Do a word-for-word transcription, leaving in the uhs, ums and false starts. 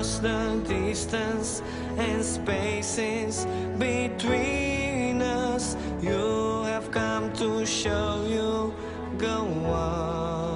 across the distance and spaces between us. You have come to show you go on.